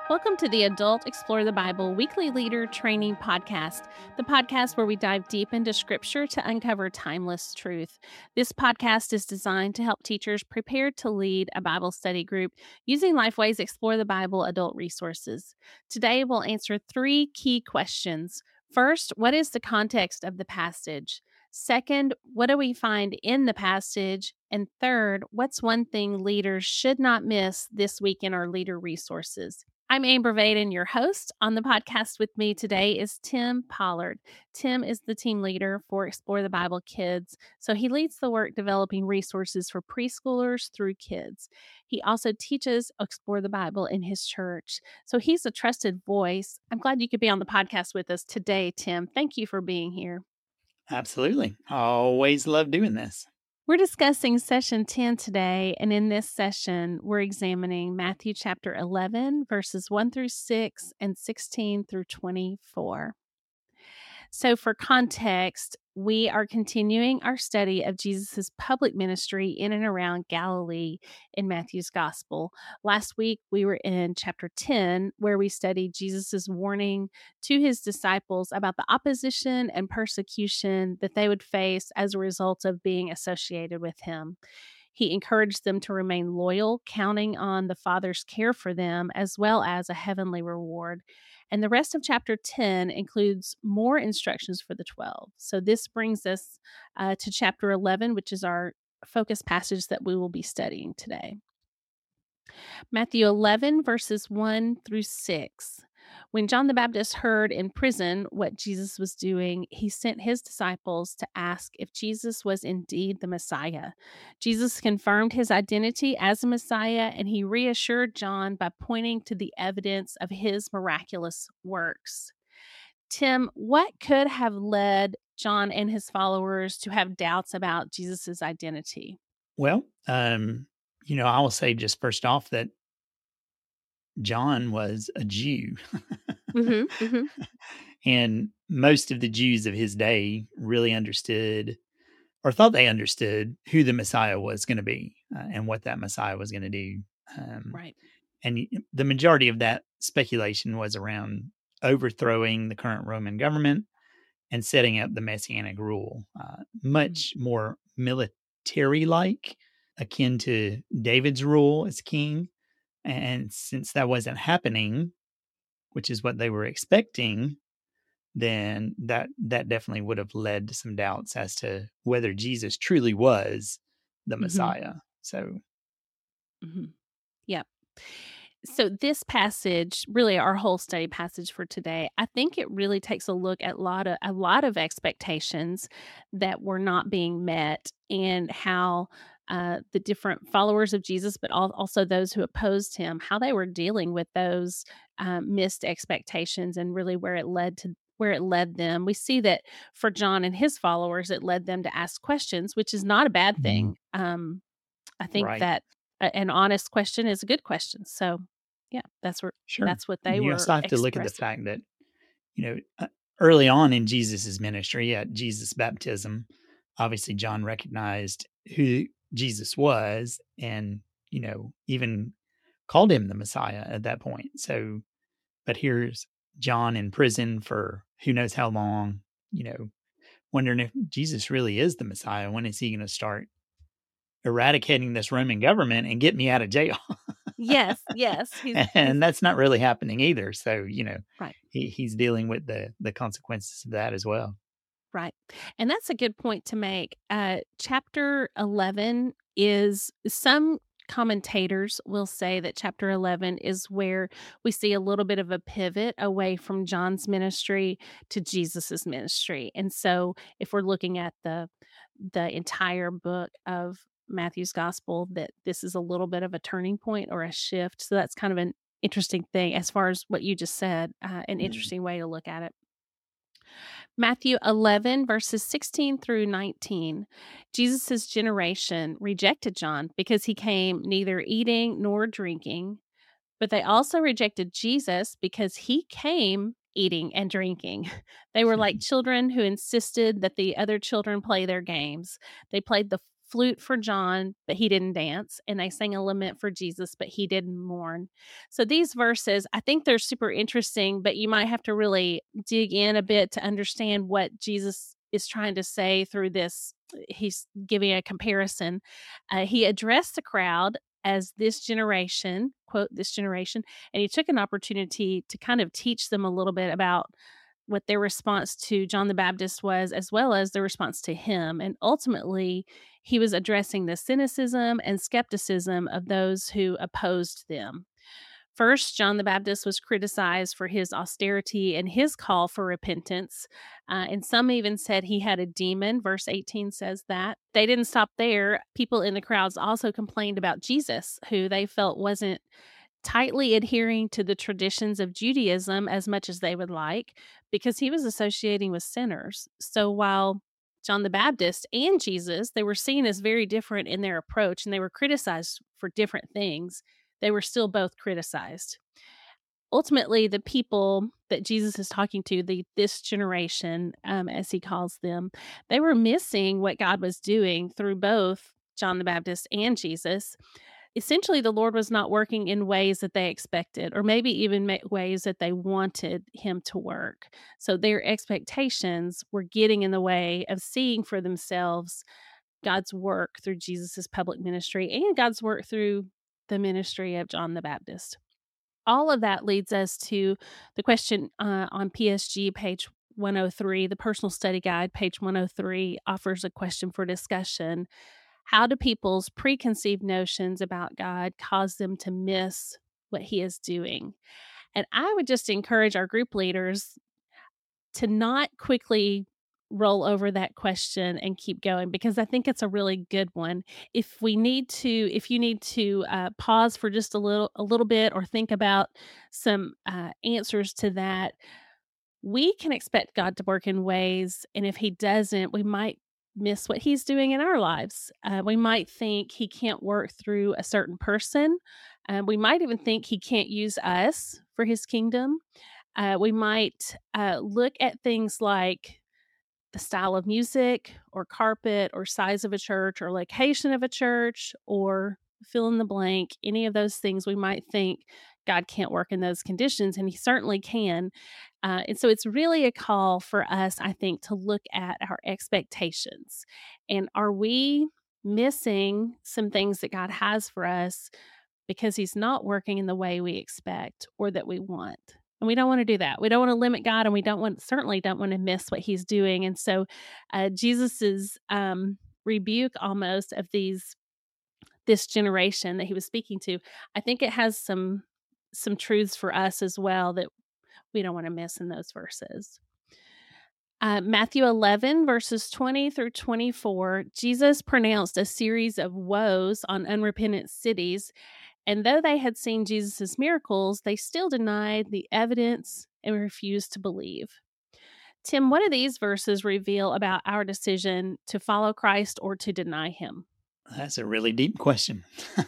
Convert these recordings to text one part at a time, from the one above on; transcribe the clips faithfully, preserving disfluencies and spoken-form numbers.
Welcome to the Adult Explore the Bible Weekly Leader Training Podcast, the podcast where we dive deep into Scripture to uncover timeless truth. This podcast is designed to help teachers prepare to lead a Bible study group using Lifeway's Explore the Bible adult resources. Today, we'll answer three key questions. First, what is the context of the passage? Second, what do we find in the passage? And third, what's one thing leaders should not miss this week in our leader resources? I'm Amber Vaden, your host. On the podcast with me today is Tim Pollard. Tim is the team leader for Explore the Bible Kids, so he leads the work developing resources for preschoolers through kids. He also teaches Explore the Bible in his church, so he's a trusted voice. I'm glad you could be on the podcast with us today, Tim. Thank you for being here. Absolutely. Always love doing this. We're discussing session ten today, and in this session, we're examining Matthew chapter eleven, verses one through six and sixteen through twenty-four. So for context, we are continuing our study of Jesus' public ministry in and around Galilee in Matthew's gospel. Last week, we were in chapter ten, where we studied Jesus' warning to his disciples about the opposition and persecution that they would face as a result of being associated with him. He encouraged them to remain loyal, counting on the Father's care for them, as well as a heavenly reward. And the rest of chapter ten includes more instructions for the twelve. So this brings us uh, to chapter eleven, which is our focus passage that we will be studying today. Matthew eleven, verses one through six. When John the Baptist heard in prison what Jesus was doing, he sent his disciples to ask if Jesus was indeed the Messiah. Jesus confirmed his identity as a Messiah, and he reassured John by pointing to the evidence of his miraculous works. Tim, what could have led John and his followers to have doubts about Jesus' identity? Well, um, you know, I will say just first off that John was a Jew. Mm-hmm, mm-hmm. And most of the Jews of his day really understood or thought they understood who the Messiah was going to be uh, and what that Messiah was going to do. Um, Right. And the majority of that speculation was around overthrowing the current Roman government and setting up the Messianic rule, uh, much more military-like, akin to David's rule as king. And since that wasn't happening, which is what they were expecting, then that that definitely would have led to some doubts as to whether Jesus truly was the Messiah. Mm-hmm. So, mm-hmm. yeah. So this passage, really our whole study passage for today, I think it really takes a look at a lot of a lot of expectations that were not being met, and how uh, the different followers of Jesus, but also those who opposed him, how they were dealing with those um, missed expectations, and really where it led to where it led them. We see that for John and his followers, it led them to ask questions, which is not a bad thing. Mm-hmm. Um, I think right. that a, an honest question is a good question. So, yeah, that's where sure. that's what they you were. You also have expressing. to look at the fact that, you know, uh, early on in Jesus's ministry, at Jesus' baptism, obviously John recognized who Jesus was, and you know, even called him the Messiah at that point. So, but here's John in prison for who knows how long, you know, wondering if Jesus really is the Messiah. When is he going to start eradicating this Roman government and get me out of jail? Yes, yes. He's, and he's, that's not really happening either. So, you know, right. he, he's dealing with the, the consequences of that as well. Right. And that's a good point to make. Uh, chapter eleven is, some commentators will say that chapter eleven is where we see a little bit of a pivot away from John's ministry to Jesus's ministry. And so if we're looking at the the entire book of Matthew's gospel, that this is a little bit of a turning point or a shift. So that's kind of an interesting thing as far as what you just said, uh, an mm. interesting way to look at it. Matthew eleven, verses sixteen through nineteen. Jesus' generation rejected John because he came neither eating nor drinking, but they also rejected Jesus because he came eating and drinking. They were like children who insisted that the other children play their games. They played the flute for John, but he didn't dance, and they sang a lament for Jesus, but he didn't mourn. So these verses, I think they're super interesting, but you might have to really dig in a bit to understand what Jesus is trying to say through this. He's giving a comparison. Uh, he addressed the crowd as this generation, quote, this generation, and he took an opportunity to kind of teach them a little bit about what their response to John the Baptist was, as well as their response to him. And ultimately, he was addressing the cynicism and skepticism of those who opposed them. First, John the Baptist was criticized for his austerity and his call for repentance. Uh, and some even said he had a demon. Verse eighteen says that. They didn't stop there. People in the crowds also complained about Jesus, who they felt wasn't tightly adhering to the traditions of Judaism as much as they would like, because he was associating with sinners. So while John the Baptist and Jesus, they were seen as very different in their approach, and they were criticized for different things, they were still both criticized. Ultimately, the people that Jesus is talking to, the this generation, um, as he calls them, they were missing what God was doing through both John the Baptist and Jesus. Essentially, the Lord was not working in ways that they expected, or maybe even ma- ways that they wanted him to work. So their expectations were getting in the way of seeing for themselves God's work through Jesus's public ministry and God's work through the ministry of John the Baptist. All of that leads us to the question uh, on P S G, page one oh three. The Personal Study Guide, page one oh three, offers a question for discussion. How do people's preconceived notions about God cause them to miss what he is doing? And I would just encourage our group leaders to not quickly roll over that question and keep going, because I think it's a really good one. If we need to, if you need to uh, pause for just a little, a little bit, or think about some uh, answers to that, we can expect God to work in ways, and if he doesn't, we might miss what he's doing in our lives. Uh, we might think he can't work through a certain person. Uh, we might even think he can't use us for his kingdom. Uh, we might uh, look at things like the style of music or carpet or size of a church or location of a church or fill in the blank, any of those things. We might think God can't work in those conditions, and he certainly can. Uh, and so it's really a call for us, I think, to look at our expectations. And are we missing some things that God has for us because he's not working in the way we expect or that we want? And we don't want to do that. We don't want to limit God, and we don't want, certainly don't want to miss what he's doing. And so uh, Jesus's um, rebuke almost of these, this generation that he was speaking to, I think it has some, some truths for us as well that we don't want to miss in those verses. Uh, Matthew eleven, verses twenty through twenty-four, Jesus pronounced a series of woes on unrepentant cities. And though they had seen Jesus' miracles, they still denied the evidence and refused to believe. Tim, what do these verses reveal about our decision to follow Christ or to deny him? That's a really deep question.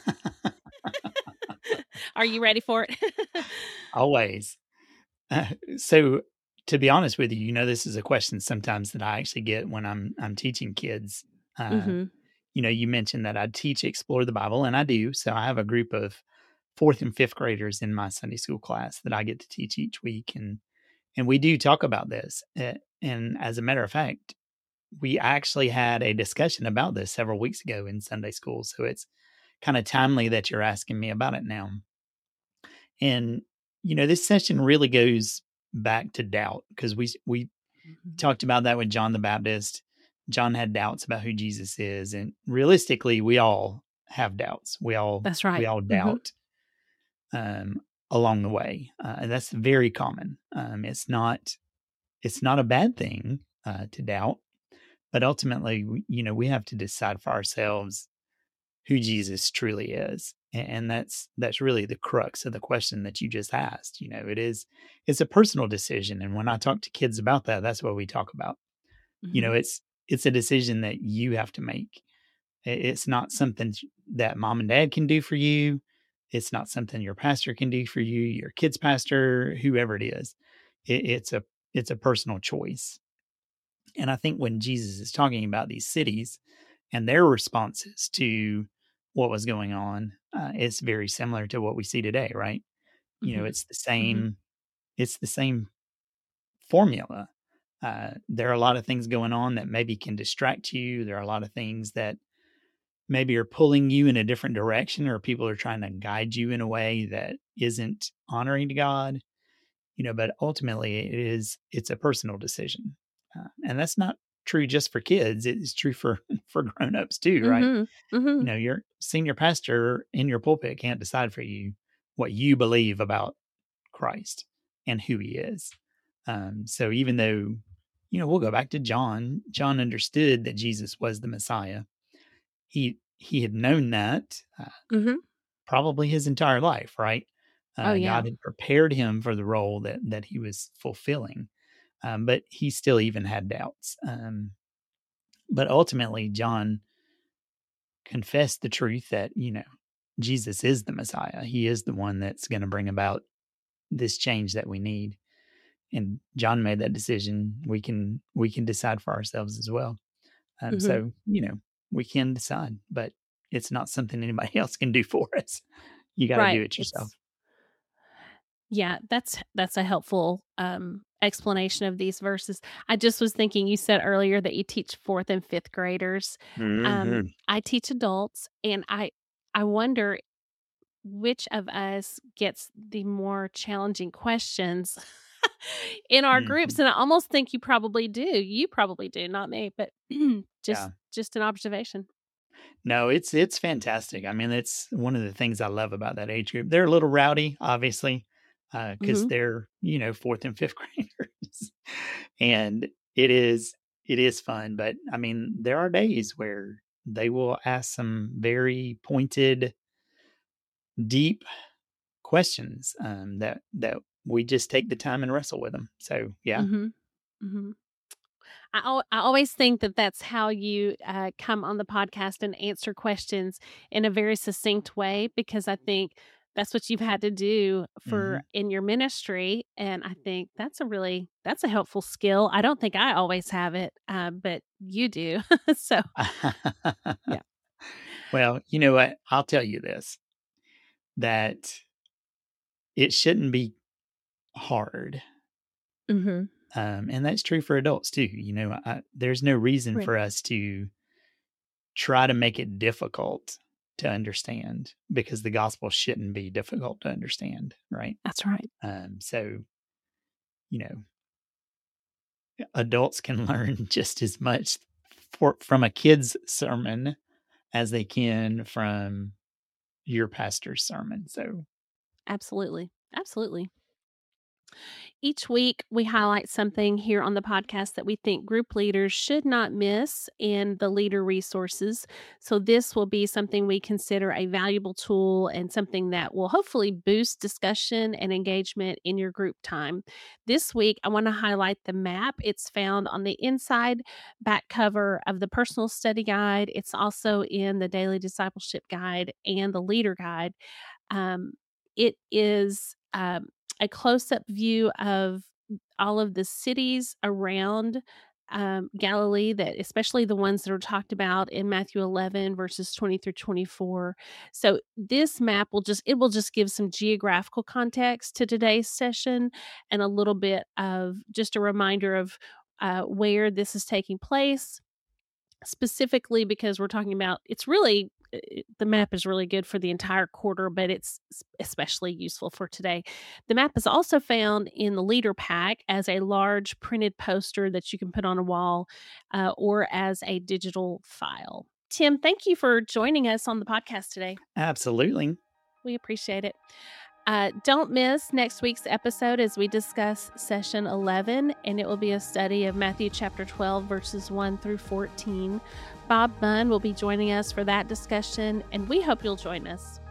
Are you ready for it? Always. Uh, so, to be honest with you, you know, this is a question sometimes that I actually get when I'm I'm teaching kids. Uh, mm-hmm. You know, you mentioned that I teach Explore the Bible, and I do. So I have a group of fourth and fifth graders in my Sunday school class that I get to teach each week, and and we do talk about this. Uh, and as a matter of fact, we actually had a discussion about this several weeks ago in Sunday school. So it's kind of timely that you're asking me about it now. And you know, this session really goes back to doubt, because we we mm-hmm. talked about that with John the Baptist. John had doubts about who Jesus is, and realistically, we all have doubts. We all that's right. We all doubt mm-hmm. um, along the way, uh, and that's very common. Um, it's not it's not a bad thing uh, to doubt, but ultimately, we, you know, we have to decide for ourselves who Jesus truly is. And that's that's really the crux of the question that you just asked. You know, it is it's a personal decision. And when I talk to kids about that, that's what we talk about. Mm-hmm. You know, it's it's a decision that you have to make. It's not something that mom and dad can do for you. It's not something your pastor can do for you, your kid's pastor, whoever it is. It, it's a it's a personal choice. And I think when Jesus is talking about these cities, and their responses to what was going on uh, is very similar to what we see today, right? You know, Mhm. it's the Mhm. same. It's the same formula. Uh, there are a lot of things going on that maybe can distract you. There are a lot of things that maybe are pulling you in a different direction, or people are trying to guide you in a way that isn't honoring to God. You know, but ultimately, it is it's a personal decision, uh, and that's not true just for kids. It's true for for grown-ups too, right? Mhm. You Mhm. know, your senior pastor in your pulpit can't decide for you what you believe about Christ and who he is. Um, so even though, you know, we'll go back to John. John understood that Jesus was the Messiah. He he had known that uh, Mhm. probably his entire life, right? Oh, Uh, yeah. God had prepared him for the role that that he was fulfilling, um, but he still even had doubts. Um, but ultimately, John confessed the truth that you know Jesus is the Messiah. He is the one that's going to bring about this change that we need. And John made that decision. We can we can decide for ourselves as well. Um, Mhm. so you know we can decide, but it's not something anybody else can do for us. You got to do Right. it yourself. It's Yeah, that's that's a helpful, um, explanation of these verses. I just was thinking, you said earlier that you teach fourth and fifth graders. Um, Hmm. I teach adults, and I I wonder which of us gets the more challenging questions in our groups, Hmm. and I almost think you probably do. You probably do, not me, but just Yeah. just an observation. No, it's it's fantastic. I mean, it's one of the things I love about that age group. They're a little rowdy, obviously, because Mhm. they're you know fourth and fifth graders, and it is it is fun. But I mean, there are days where they will ask some very pointed, deep questions um, that that we just take the time and wrestle with them. So yeah. Mhm. Mhm. I al I always think that that's how you, uh, come on the podcast and answer questions in a very succinct way, because I think that's what you've had to do for Hmm. in your ministry, and I think that's a really that's a helpful skill. I don't think I always have it, uh, but you do. So, yeah. Well, you know what? I'll tell you this, that it shouldn't be hard. Mhm. Um, and that's true for adults too. You know, I, there's no reason Right. for us to try to make it difficult to understand because the gospel shouldn't be difficult to understand, right? That's right. Um, so, you know, adults can learn just as much for, from a kid's sermon as they can from your pastor's sermon. So, Absolutely. Absolutely. Each week, we highlight something here on the podcast that we think group leaders should not miss in the leader resources. So, this will be something we consider a valuable tool and something that will hopefully boost discussion and engagement in your group time. This week, I want to highlight the map. It's found on the inside back cover of the personal study guide, it's also in the daily discipleship guide and the leader guide. Um, it is um, a close up view of all of the cities around um, Galilee, that especially the ones that are talked about in Matthew eleven verses twenty through twenty-four. So this map will just it will just give some geographical context to today's session, and a little bit of just a reminder of uh, where this is taking place, specifically because we're talking about it's really eh, the map is really good for the entire quarter, but it's s- especially useful for today. The map is also found in the leader pack as a large printed poster that you can put on a wall, uh, or as a digital file. Tim, thank you for joining us on the podcast today. absolutely. We appreciate it. Uh, don't miss next week's episode as we discuss session eleven, and it will be a study of Matthew chapter twelve, verses one through fourteen. Bob Bunn will be joining us for that discussion, and we hope you'll join us.